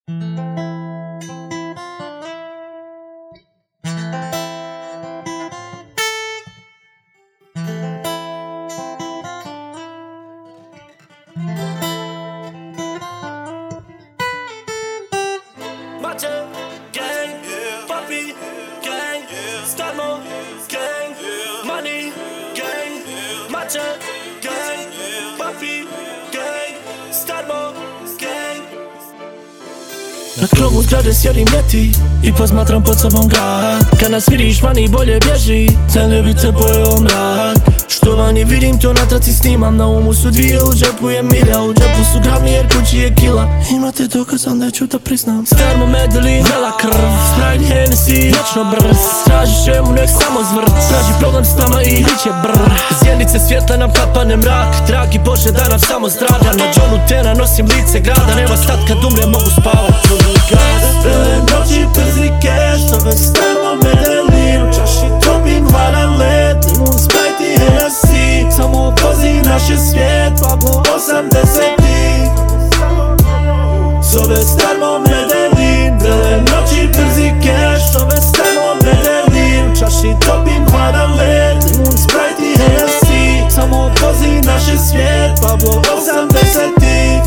Macie gang, papi gang, Starmo gang, money gang. Macie gang, papi gang, Starmo gang. Na krovu zgrade sjedim ljeti i posmatram pod sobom grad. Kad nas vidiš vani bolje bježi, celibice pojeo mrak. Što vani vidim to na traci snimam, na umu su dvije, u džepu je milja. U džepu su gramni jer kući je kila. Imate dokaz, onda ja ću da priznam. Starmo Medellin, vela krv, Sprite Hennessy, vječno brz. Tražiš čemu, nek samo zvrt. Traži problem s nama i bit će brr. Sjenice svjetla nam kapane mrak. Dragi Bože da nam samo zdravlja. Na Johnu Tena nosim lice grada. Nema stat kad umre mogu spavat. Bele noći przike, što već Starmo Medellin. U čaši topim hvaran led, limun, Sprite i Hennessy. Samo vozi naš je svijet, Pablo 80-ih. Zove Starmo Medellin. Bele noći przike, što već Starmo Medellin. U čaši topim hvaran led, limun, Sprite i Hennessy. Samo vozi naš je svijet, Pablo 80-ih.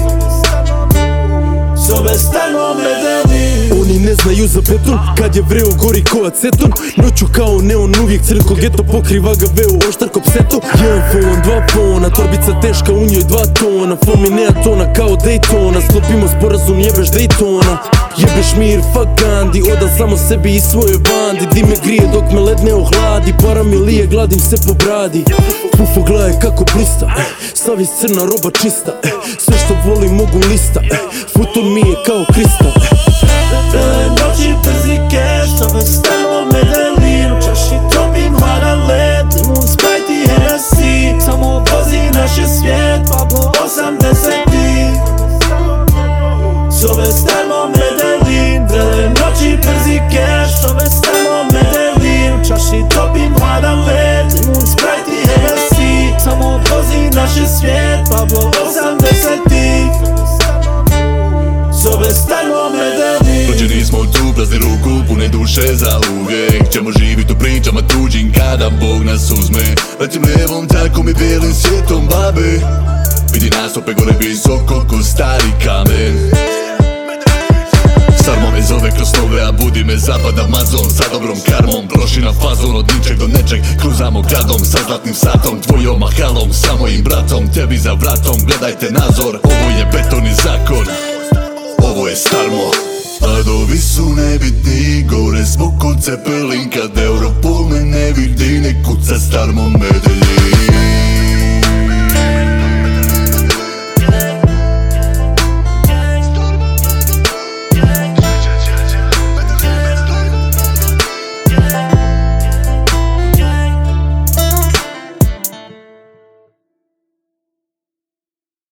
Zove Starmo Medellin. Oni ne znaju za beton, kad je vreo gori ko aceton. Noću kao neon, uvijek crko geto, pokriva ga veo oštar ko pseto. Jedan felon, 2 pona, torbica teška, u njoj 2 tona. Fomi neatona kao Daytona, sklopimo sporazum, jebeš Daytona. Jebeš mir, fuck Gandhi, odam samo sebi i svoje bandi. Di me grije dok me led ne ohladi, para mi lije, gladim se po bradi. Fufo gledaj kako blista, savjest crna, roba čista. Sve što volim mogu lista, futon mi je kao kristal. Bele noći przike, što već Starmo Medellin. U čaši topim hvaran led, limun, Sprite i Hennessy. Samo vozi naš je svijet, Pablo 80-ih. Zove Starmo Medellin. Bele noći przike, što već Starmo Medellin. U čaši topim hvaran led, limun, Sprite i Hennessy. Samo vozi naš je svijet, Pablo 80-ih. Zove Starmo Medellin. Rođeni smo tu, prazni ruku, pune duše za uvijek. Ćemo živit u pričama tuđim kada Bog nas uzme. Letim lijevom trakom i bijelim svijetom babe. Vidi nas opet gore visoko ko stari kamen. Starmo me zove kroz snove, a budi me zapada mazon. Sa dobrom karmom, proši na fazon. Od ničeg do nečeg, kruzamo gradom. Sa zlatnim satom, tvojom mahalom. Sa mojim bratom, tebi za vratom. Gledajte nazor, ovo je beton i zakon. Ovo je Starmo. Padovi su nebitni, gore smo kod Cepelin. Kad euro